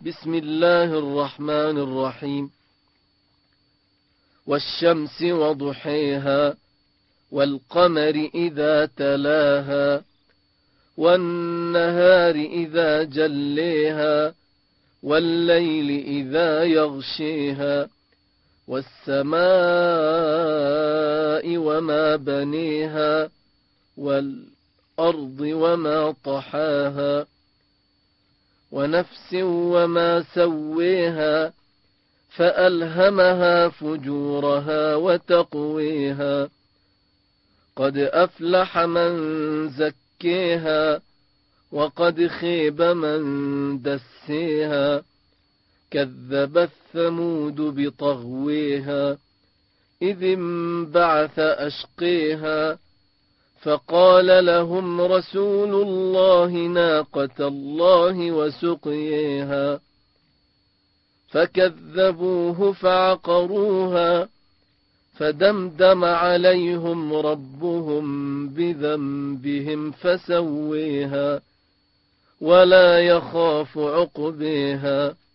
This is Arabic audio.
بسم الله الرحمن الرحيم. والشمس وضحيها والقمر إذا تلاها والنهار إذا جليها والليل إذا يغشيها والسماء وما بنيها والأرض وما طحاها ونفس وما سويها فألهمها فجورها وتقويها قد أفلح من زكيها وقد خيب من دسيها كذبت ثمود بطغويها إذ انبعث أشقيها فقال لهم رسول الله ناقة الله وسقيها فكذبوه فعقروها فدمدم عليهم ربهم بذنبهم فسويها ولا يخاف عقبيها